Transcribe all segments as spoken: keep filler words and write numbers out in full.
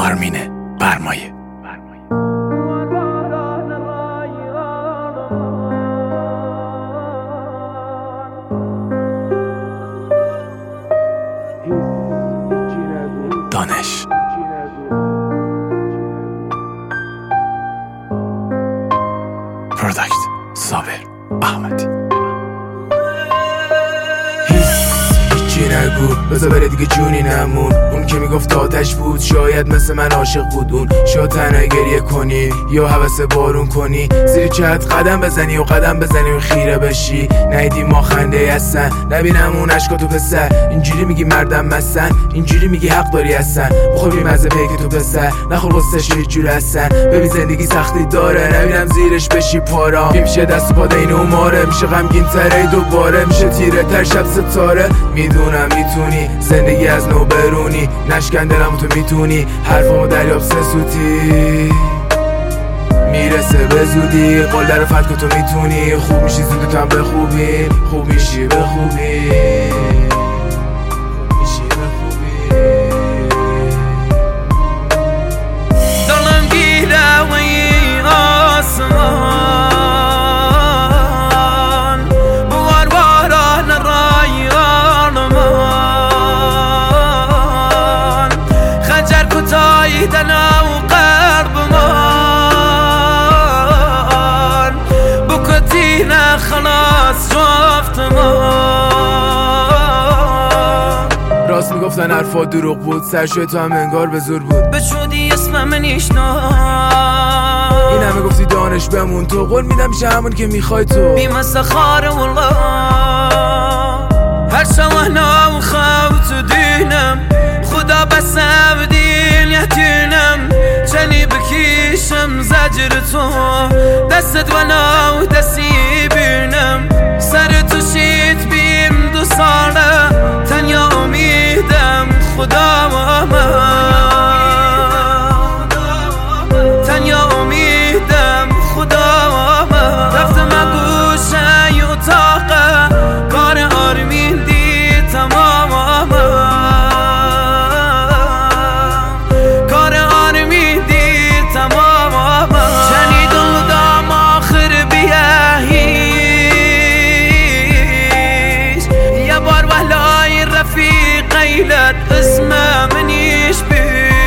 آرمین برمایه. دانش پروداکت صابر احمدی. هیچی نگو بذار بره دیگه جونی نمون. اون که میگفت آتش بود شاید مثل من عاشق بود. اون شاید تنها گریه کنی یا حوث بارون کنی، زیر چت قدم بزنی و قدم بزنی و خیره بشی. نیدی ما خنده هستن نبینم اون عشقا تو پسر. اینجوری میگی مردم مستن، اینجوری میگی حق داری هستن. بخور بی مزه پیک تو پسر، نخور قصهش یه جور هستن. ببین زندگی سختی داره نبینم زیرش بشی پارا. میشه دست و پا دین و ماره، میشه غمگین تره دوباره، میشه تیره تر شب ستاره. میدونم میتونی زندگی از نو برونی، نشکن دلمو تو میتونی حرفامو دریاب سه سوتی. میرسه به زودی قول در فتکو تو میتونی. خوب میشی زود تو هم به خوبی، خوب میشی به خوبی. دلم گیره و این آسمان بوار باران رایان من، خنجر کتایی دنا و قرب من، بکتینه خلاص جفت من. راست میگفتن حرفا دروغ بود، سرشوی تو هم انگار به زور بود. بشودی اسمم نیشنا این همه گفتی دانش بمون تو، قول میدم میشه همون که میخوای تو. بیمسه خاره والله هر شوهنا و خوت دینم، خدا بسم دین یتینم. چنی بکیشم زجر تو دستت ونا و دستی بینم. سر تو شیت بیم دو ساله تنیا امیدم خدا و من، تنیا امیدم خدا و من. رفتم گوشه ی اتاقه کار آرمین دی تمام کار آرمین دی تمام. شنید دام آخر بیه هیچ یه بار وحلای رفیق قیلت اسم منیش بی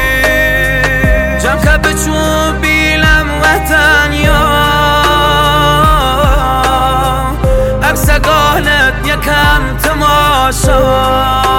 جم که بچون بیلم وطن یا عکس قالت یکم تماشا.